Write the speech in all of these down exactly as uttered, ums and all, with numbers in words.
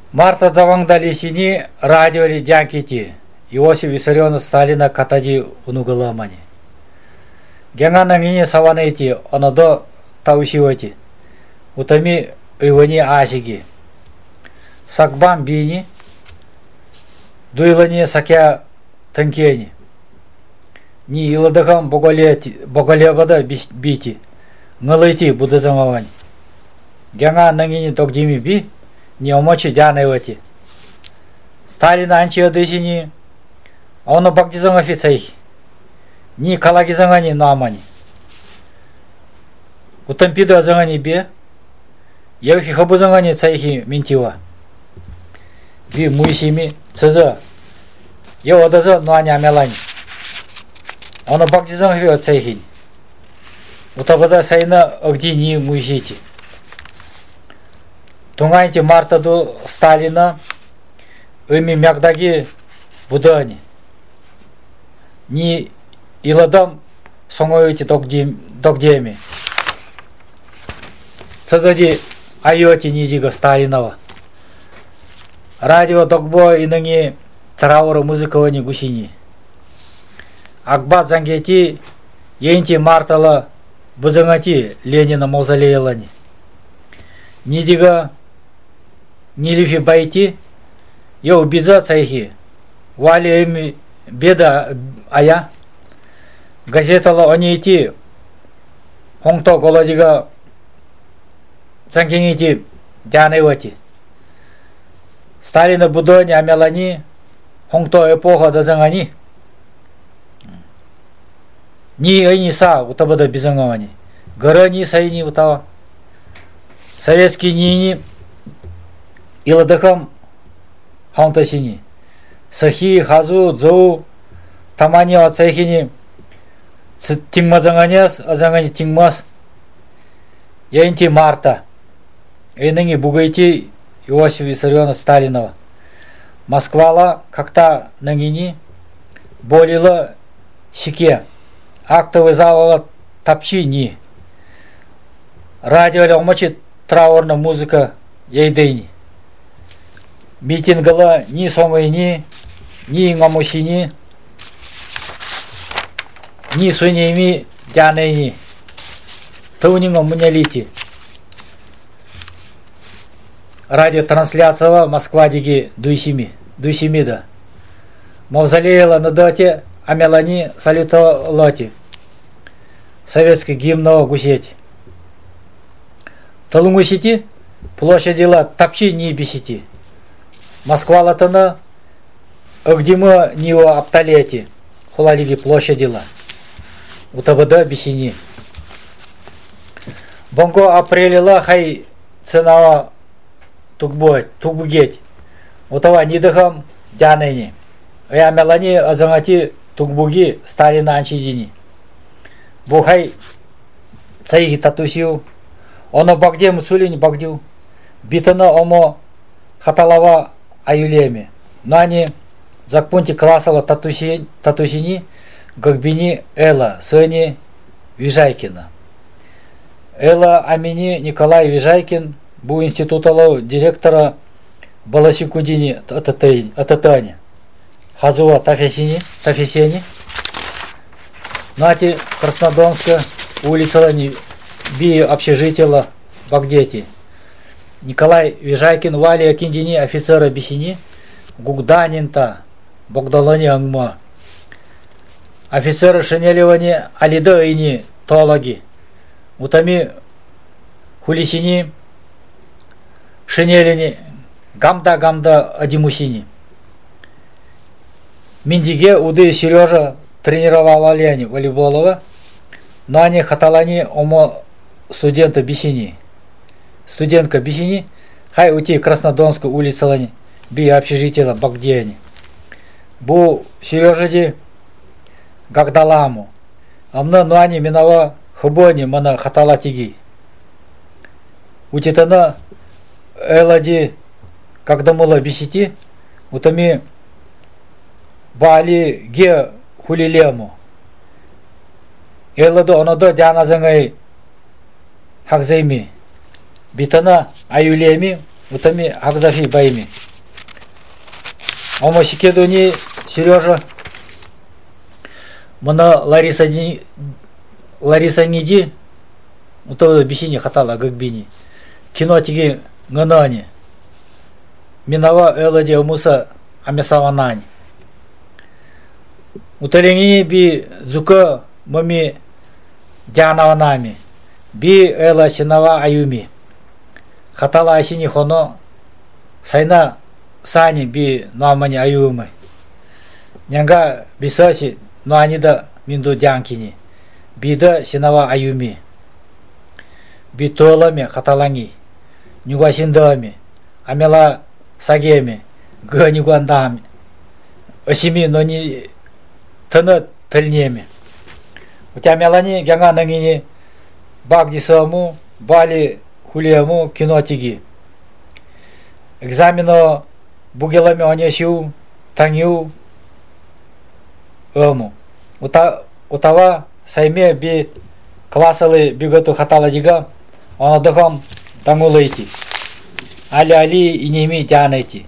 Марта завангдалисини радиоли дянкити Иосиф Виссарионович Сталина катади унугаламани. Гянганангини саванети онодо таусивати. Утами ивани асиги. Сакбам бини дуйлани сакя танкени. Ни иладахам боголебада бити. Налайти будазамавани. Гянганангини тогдими би не омочи дянайвати. Сталин анчиадысини оно багдизанга фицей. Ни калагизангани намани. Утампида зангани бе. Явхи хабузангани цайхи минтива. Би муисими цеза. Я одаза нуаня мелани. Оно багдизанга фи цайхи. Утабада сайна огди ни муисити. Тунгайте Мартаду Сталина ыми мягдаги будани. Ни иладам сонгоюти догдеми. Цазади айоти нидига Сталинова. Радио догбо иныни траура музыковани гусини. Акбат зангети ейнти Мартала бузангати Ленина мавзолеялани. Нидига нилифи байти я убиза цайхи вали эми беда ая газетала они идти хонто голодига цангенгити дянайвати Сталина будони амелани хонто эпоха дазангани ни айни са утабада бизангавани гарани сайни утава советский нини иладахам хаунтасини сахи хазу зоу тамани ацайхини тингмазанганяс азангани тингмас яинти Марта эйнинги бугайти Иосиф Виссарионович Сталинова Москвала как-то нангини болила сике актовый зала тапчи ни радио омочит траурная музыка ейдейни. Митингала ни сонгайни, ни ngамусини, ни суйними дянайни. Таунинго мунялити. Радиотрансляция Москва диги дуйсими, дуйсимида. Мавзолеяла на дате, а мелани салюталати. Советский гимн гусеть. Талунгусити площадила тапчи ни бесити. Москва латана агдима нио апталети. Хулалиги площадила. Утабада бесини. Бонго апрелила хай ценава тукбой, тукбугеть. Утава нидахам дянайни. Я мелани азангати тукбуги Сталина анчидини. Бухай цайги татусиу. Оно багде муцулини багдю. Битана омо хаталава аюлеми. Нани закпунти классала татуси, татусини гагбини Эла Сэни Вижайкина. Эла Амини Николай Вижайкин бу институтала директора Баласикудини Ататани. Хазуа Тафесини, Тафесени. Нати Краснодонска улица Би общежития Багдети. Николай Вижайкин, Вали Акиндини, офицера Бесини, Гугданинта, Богдалани Ангма. Офицеры Шинелевани, Алида Ини, Толаги. Утами Хулисини, Шинелини, Гамда-Гамда Адимусини. Миндиге Уды Сережа тренировал Алиани волейболова. Нани Хаталани Омо студента Бесини. Студентка Бесини, хай ути Краснодонская улица лани, би общежития Багдени. Бу Сережади Гагдаламу. Амна нуани минава хубони мана хаталатиги. Утитана Элади Кагдамула Бесити, утами Бали Ге Хулилему. Эладо онодо дяназангай Хакзайми. Битана аюлеми утами Акзафи Байми. Омо Сикедуни Сережа Мана Лариса Лариса Ниди Уто Бисини Хатала Гагбини Кино Тиги Ганани Минава Элади Муса Амесаванани Уталини Би Зука Мами Дянаванами Би Эла Синава Аюми Хатала Асини Хоно Сайна Сани Би Нуамани Аюмы Нянга Бисаси Нуанида Минду Дянкини Бида Синава Аюми Би Толами Хаталанги Нюгасиндами Амела Сагеми Ганигуандами Осими Нони Тана Тельнеми У тебя Мелани Гянга Нангини Багдисаму Бали Хулиаму Кинотиги Экзамено Бугелами Онесю Тангю Ому Ута Утава Сайме Би Классалы Бигату Хатала Дига Он отдыхом Тангулайти Али Али и Неми Тянайти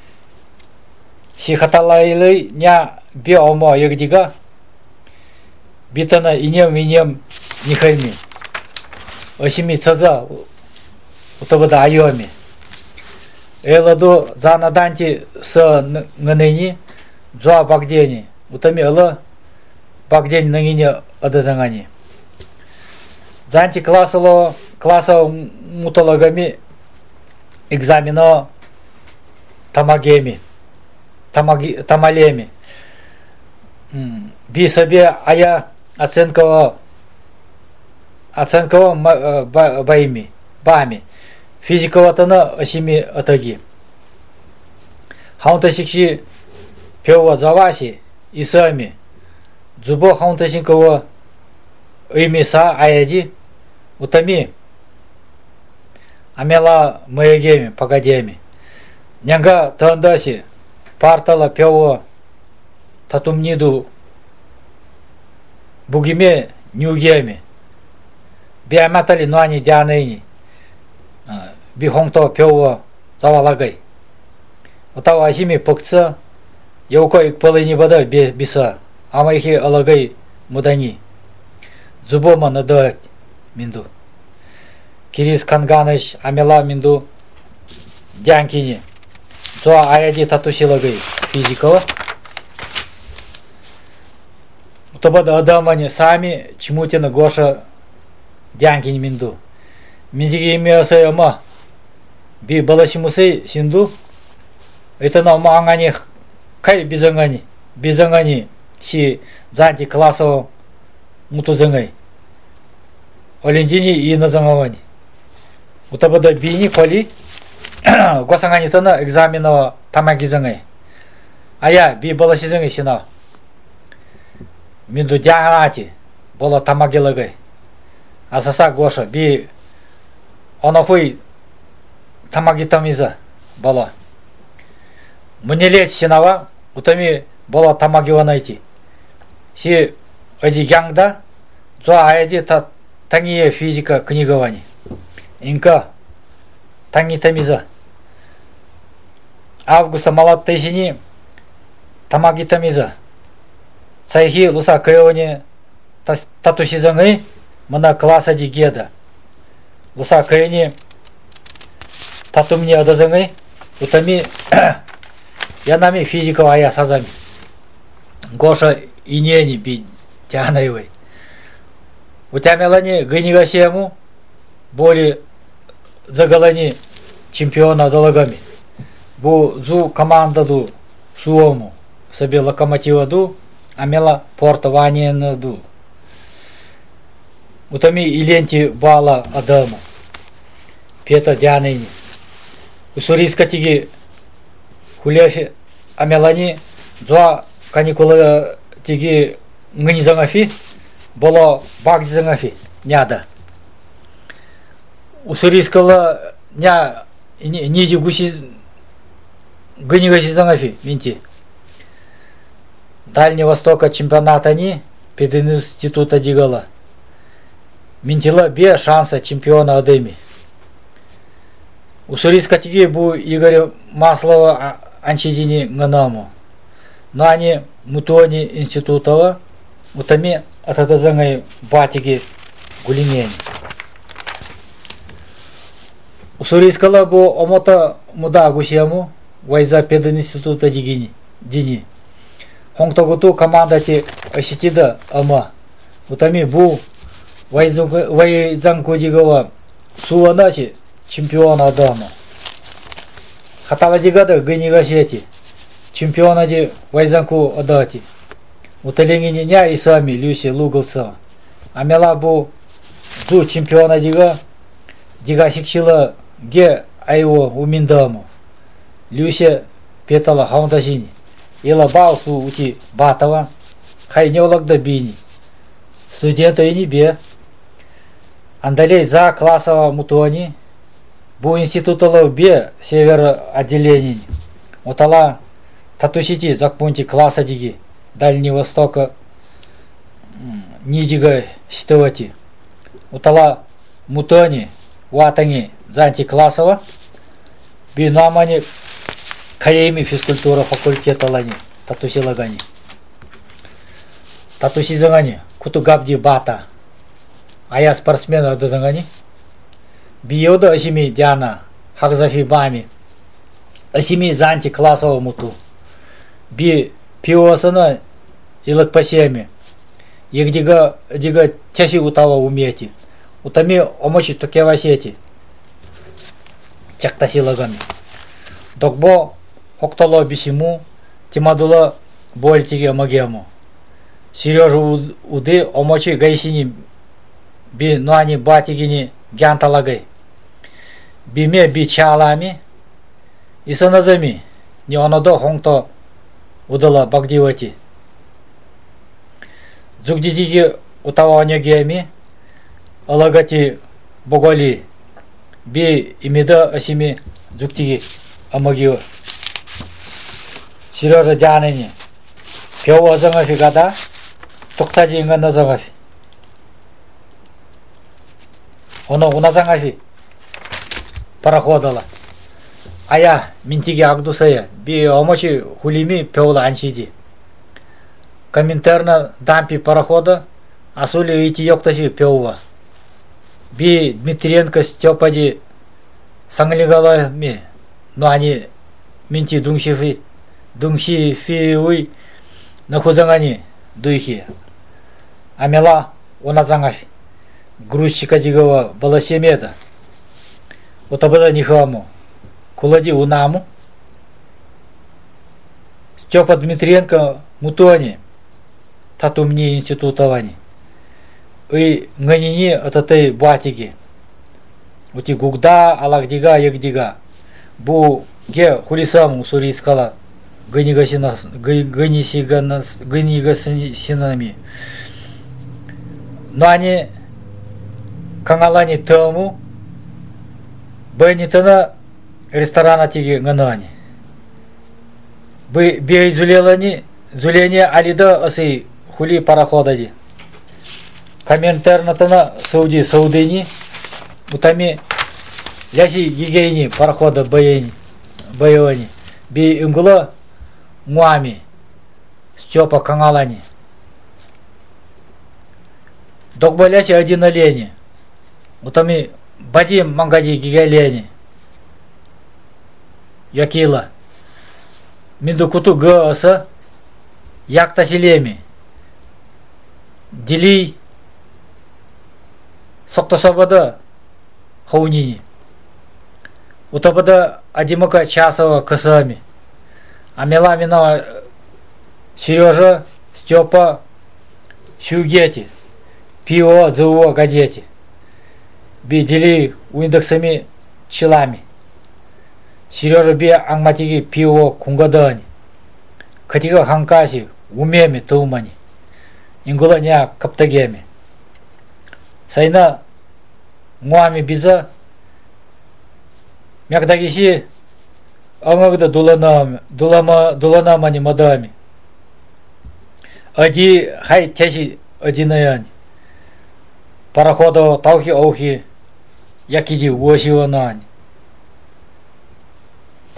Си Хаталайлы Ня Би Омо Ягдига Битана Инем Инем Нихайми Осими Цаза Утабада Айоми Эладу Занаданти С Нганени Джуа Багдени Утами Эла Багдень Нангини Адазангани Занти классало Класса Муталагами Экзамено Тамагеми Тамаги Тамалеми Би себе Ая Оценкова Оценкова Байми Бами Физикова Тана Осими Атаги Хаунта Сикси Пева Заваси Исами Дзубо Хаунта Синкова Имиса Аяди Утами Амела Маягеми Пагадеми Нянга Тандаси Партала Пева Татумниду Бугиме Нюгеми Биаматали Нуани Дианейни Бихонто Пева Завалагай Утава Асими Пакца Яукой Палини Бада Биса Амайхи Алагай Мудани Зубома Надать Минду Кирис Канганыш Амела Минду Дянкини Зуа Аяди Татусилагай Физикова Утабада Адамани Сами Чмутина Гоша Дянкини Минду Миндиги Имиасай Ама Би Баласимусей Синду Это на Мангани Кай Бизангани Бизангани Си Занти Классово Мутузангай Олендини и Назамавани Утабада Бини Коли Госангани Тана Экзаменова Тамагизангай Ая Би Баласизангай Сина Минду Дянати Бола Тамагилагай Асаса Гоша Би Онофуй Тамагитамиза Бола Мнелет Синава Утами Бола Тамагива найти Си Ади Гянгда Зуа Аяди Тангия Физика Книговани Инка Тангитамиза Августа Малат Тайсини Тамагитамиза Цайхи Луса Кайони Татусизангай Мана класса Дигеда Луса Кайони Татумни Адазангай Утами Янами Физика Ая Сазами Гоша Инени Би Тянаевой Утямелани Гынигасему Боли Загалани Чемпиона Долагами Бу Зу Командаду Суому Себе Локомотива Ду Амела Порта Ваниена Ду Утами Иленти Бала Адама Пета Дянини Уссурийска Тиги Хулефи Амелани Зуа Каникула Тиги Нганизангафи Боло Багдизангафи Няда Уссурийскала Ня Ниди Гуси Гынигасизангафи Минти Дальнего Востока чемпионата ни Пединститута Дигала Минтила Бе шанса чемпиона Адеми Уссурийскатиги бу Игоря Маслова анчидини нганаму. Нани мутуани институтова утами ататазангай батиги гулимени. Уссурийскала бу омота муда гусему вайза пединститута дигини дини. Хонгтогуту командати аситида ама. Утами бу вайзанку дигава суанаси чемпиона адама. Хаталадигада гынигасети чемпиона ди вайзанку адати. Уталингини ня и сами люси луговца. Амела бу зу чемпиона дига дига сикшила ге айво уминдаму. Люси петала хаундасини. Ила баусу ути батава хайнеологда бини. Студента и небе. Андалей за классово мутуани. Бу институтала бе север отделений. Утала татусити закпунти класса диги. Дальнего Востока нидига стывати. Утала мутуани ватани занти классово. Би намани каеми физкультура факультета лани. Татуси лагани. Татуси загани. Куту габди бата. А я спортсмена дазангани. Биода асими диана. Хакзафи бами. Асими занти классово муту. Би пиосана илак пасеми. Егдига дига часи утава умети. Утами омочи токевасети. Чактаси лагами. Докбо хоктало бисиму. Тимадула больтиге магему. Сережа уды омочи гайсини би нуани батигини гянталагай. Биме би чалами. Исаназами. Не онодо хонто удала багдивати. Зугдидиги утаванягеми. Алагати боголи. Би имида асими зугтиги амагио. Сережа дянани. Пева зангафи гада. Токсади инга зангафи. Оно уна зангафи. Параходала. Ая минтиги агдусая. Би омочи хулими пеула аншиди. Коминтерна дампи парохода. Асули ити йоктаси пеува. Би Дмитриенко Степади санглигалами. Но они минти дунгшифи. Дунгшифи уй. Нахузангани дуихи. Амела уназангафи. Грузчика дигава баласемеда. Утабада нихаму. Кулади унаму. Степа Дмитриенко мутуани. Татумни институтовани. И нганини ататай батиги. Ути гугда алагдига ягдига. Бу ге хулисаму сурискала. Гынигасина гынисиганас гынигасинами. Но они каналани тому. Бенитана ресторана тиги нганани. Бы бейзулелани зуление алида аси хули пароходади. Коминтернатана Сауди Саудини. Утами ляси гигейни парохода баяни. Баяни. Би ингула муами. Степа каналани. Докба ляси один олени. Утами бадим мангади гигелени. Якила. Миндукуту гаса. Яктасилеми. Дили. Соктосабада. Хаунини. Утабада Адимака Часова касами. Амеламина Сережа Степа Сюгети. Пио Зуо Гадети. Бидели уиндексами челами. Сережа би ангматиги пио кунгадани. Катига ханкаси умеми таумани. Ингула ня каптагеми. Сайна муами биза мякдагиси ангагда дуланами дулама дуланамани мадами. Ади хай тяси одинаяни. Парохода таухи аухи якиди восиванани.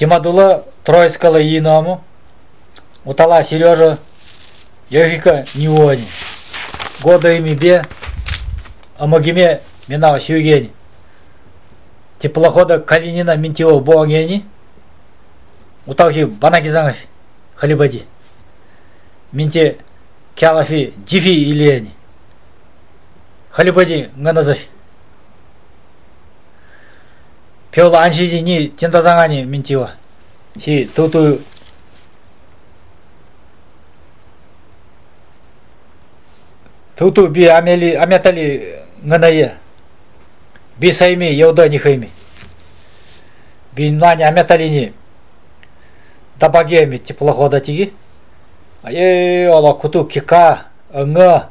Тимадула Троицкала иному. Утала Сережа Йохика Ниони. Года ими бе. Амагиме Минава Сюгени. Теплохода Калинина Минтио Боангени. Уталхи Банагизангов Халибади. Минте Кялафи Джифи Ильяни. Халибади Ганазафи. Пёла Аншиди ни Тентазангани Минтива. Си Туту Туту би Амели Амятали Ганая. Би Сайми Яуда Нихайми. Би Нани Амяталини Табагеми теплохода тиги. Ае Ола Куту Кика Нга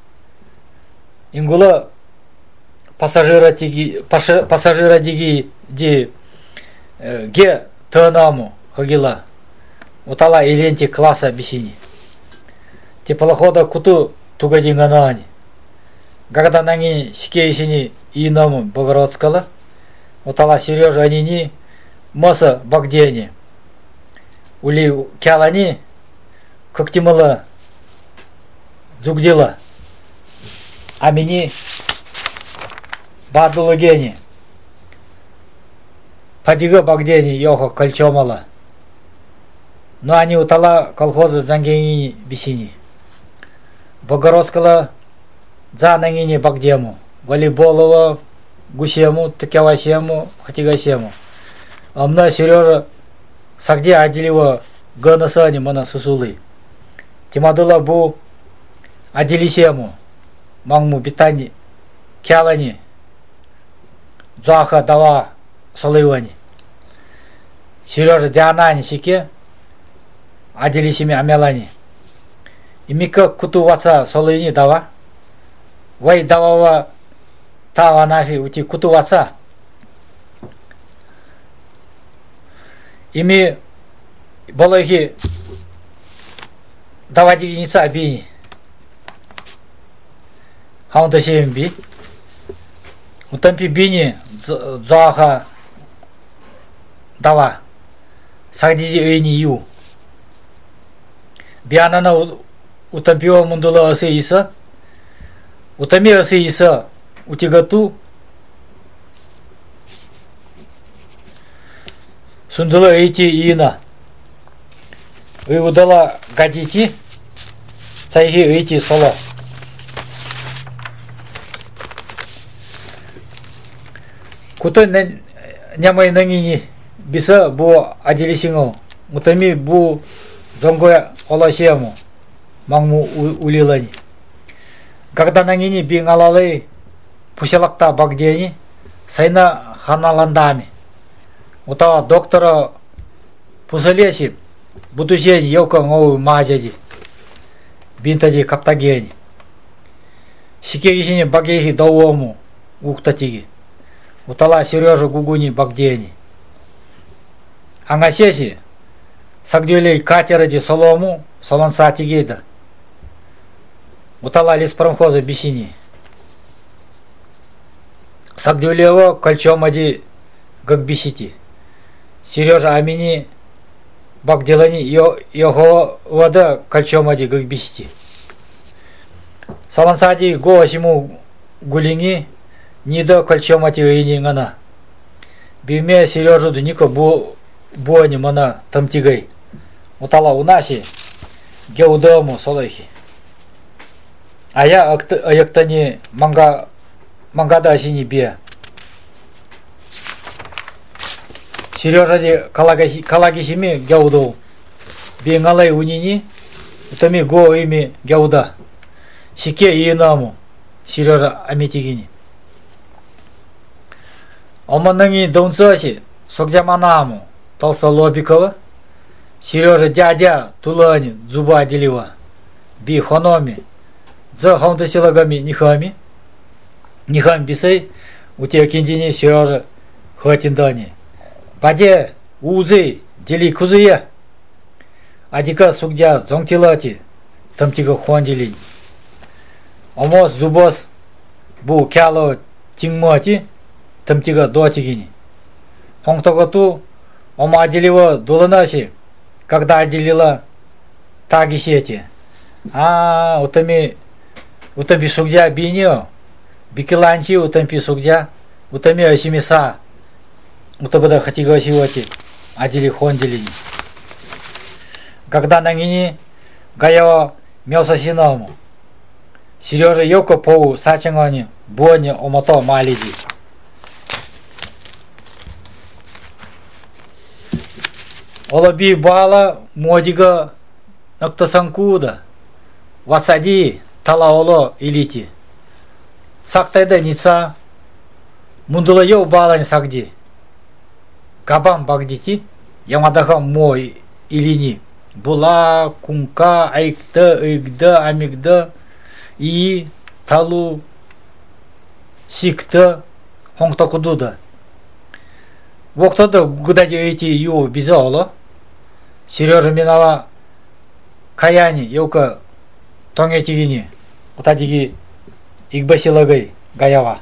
Ингула пассажира тиги пассажира диги ди ге тонаму хагила утала иленти класса бисини теплохода Куту тугадинганани когда нанги сикейсини инаму Богородскала утала Сережа Анини Моса Багдени ули Кялани Коктимала Зугдила Амини Бадулагени Падига Багдени Йохо Кольчомала. Но они утала колхоза Зангени Бисини. Богородскала Занангини Багдему. Волейболова Гусему, Тукявасему, Хатигасему. Амна Сережа Сагде Аделева Ганасани Мана Сусулы. Тимадула Бу Аделисему. Мангму Битани Кялани Заха Дава Солывани Сережа Дианани Сике Аделисими Амелани Имика Куту Ваца Солывани Дава Вай Давава Тава Нафи Ути Куту Ваца Ими Болохи Дава Дигница Абини Хаунда Сеемби Утампи Бини Заха Дава Сагдизи Эйни Ю Бианана Утампио Мундула Асе Иса Утами Асе Иса Утигату Сундула Эйти Ина Вывудала Гадити Цайги Эйти Соло Кутой нямай нангини биса бу аделисингу мутами бу зонгоя оласияму мангму улилани. Когда нангини бингалалай пуселакта Багдени сайна ханаландами. Утава доктора пуселеси будущень йока ngou мазяди бинтади каптагени. Сикегисини багехи даому уктатиги. Утала Сережа Гугуни Багдени. Ангасеси Сагдюлей катеради Солому Солонсати Гейда. Утала леспромхоза Бисини. Сагдюлево Кольчомади Гагбисити. Сережа Амини Багдилани Йохо Вада Кольчомади Гагбисити. Солонсади Гоасиму Гулинги Нида Кольчомати Уини Ngana. Биме Сережу Дунико Бу Буани Мана Тамтигай. Утала Унаси Геудому Солохи. А я Аяктани Манга Мангада Сини Бе. Сережа Ди Калагисими Геудо. Бингалай Унини Утами Го ими Геуда. Сике Инаму Сережа Амитигини. Омананги Донцаси Сокдяманаму Талса Лобикова Сережа Дядя Тулани Зуба Делива Би Хономи За Хаунтасилагами Нихами Нихам Бисей Утия Киндини Сережа Хатиндани Баде Узы Дели Кузыя Адика Сукдя Зонтилати Тамтига Хуандилин Омос Зубос Бу Кяло Тингмати Тамтига Дотигини Хонгтогату Ома отделила дуланаси, когда отделила таги сети. А, утами, утами сугдя биньо, бикиланчи утампи сугдя, утами осимиса, утабада хатигасивати, отдели хонделини. Когда на нини гаява мелсасиному, Сережа Йоко поу сачангани, буани омато малиди. Олаби бала модига нактасанкуда, васади талаоло илити. Сактайда ница, мундула йо балань сагди. Кабам багдити, ямадаха мой илини. Була, кунка, айкда, айкда, амигда, и талу, сикта, хонгтакудуда. Воктода гудади эти ю бизаоло. Сережа минала каяни йока тонгетигини утадиги игбасилагай гаява.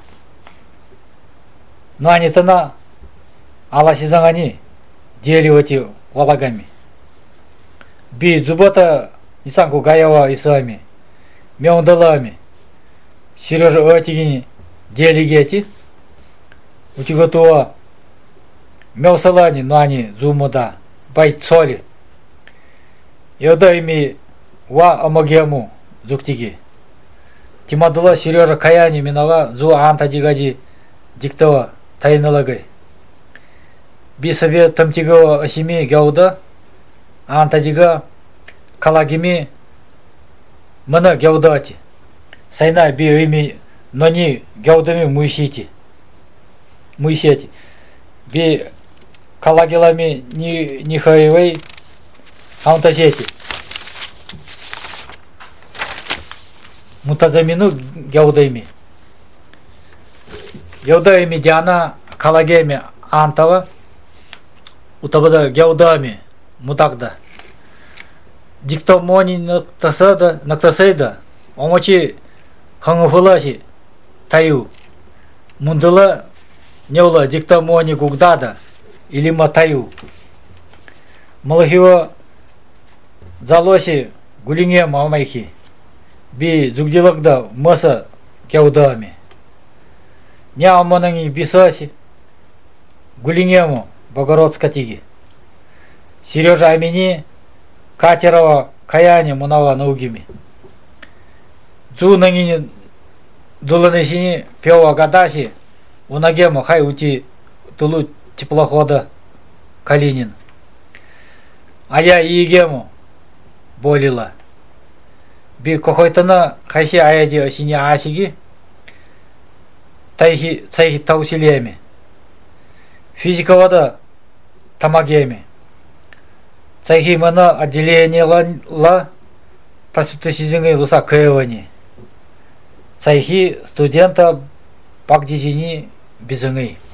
Но они тана аласизангани деливати валагами. Би зубата исанку гаява исами меондалами. Сережа отигини делигети утиготуа меосалани, но они зумуда байцоли. Йода ими ва амагему зуктиги. Тимадула Сережа каяни минава зу антадигади диктова тайналагай. Би себе тамтигава асими гяуда антадига калагими мана гяудати. Сайна би ими нони гяудами муисити. Муисити. Би калагилами ни нихаевей хаунтазети. Мутазамину гяудайми. Гяудайми диана калагеми антава утабада гяудами мутагда. Диктомони нактасада нактасайда омочи хангуфуласи таю. Мундала неула диктомони гугдада или матаю. Малахива залоси гулинге мамайхи. Би зугдилагда маса кяудами. Няомананги бисаси гулингему Богородскатиги. Сережа Амини Катерова каяни мунава наугими. Зунангини дуланесини пева гадаси унагему хай ути тулу теплохода Калинин. А я игему болила. Би кохойтана хайси аяди осини асиги тайхи цайхи таусилиями. Физиковада тамагеми. Цайхи мана отделение ла тасутасизинgai луса кэвани. Цайхи студента пакдизини бизыңай.